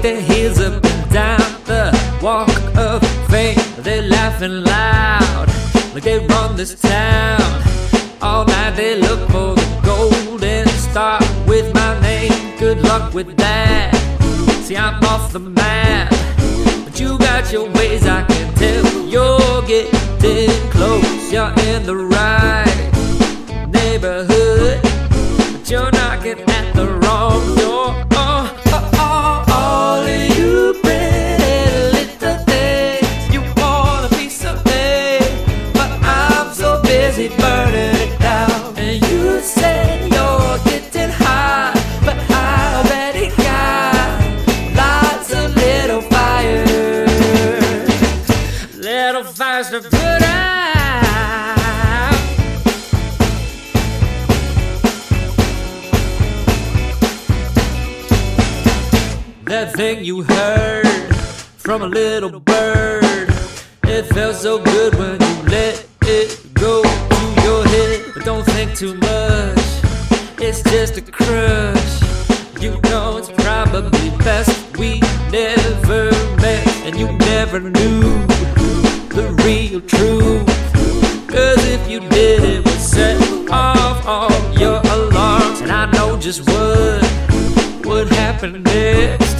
shake their heels up and down the walk of fame. They're laughing loud like they run this town. All night they look for the golden star with my name. Good luck with that. See, I'm off the map, but you got your ways, I can tell. You're getting close, you're in the right neighborhood, but you're knocking at the wrong door. All of you pretty little things, you want a piece of me, but I'm so busy burning it down. And you say you're getting high, but I already got lots of little fires, little fires to put out. That thing you heard from a little bird, it felt so good when you let it go to your head. But don't think too much, it's just a crush. You know it's probably best we never met, and you never knew the real truth. Cause if you did, it would set off all your alarms, and I know just what would happen next.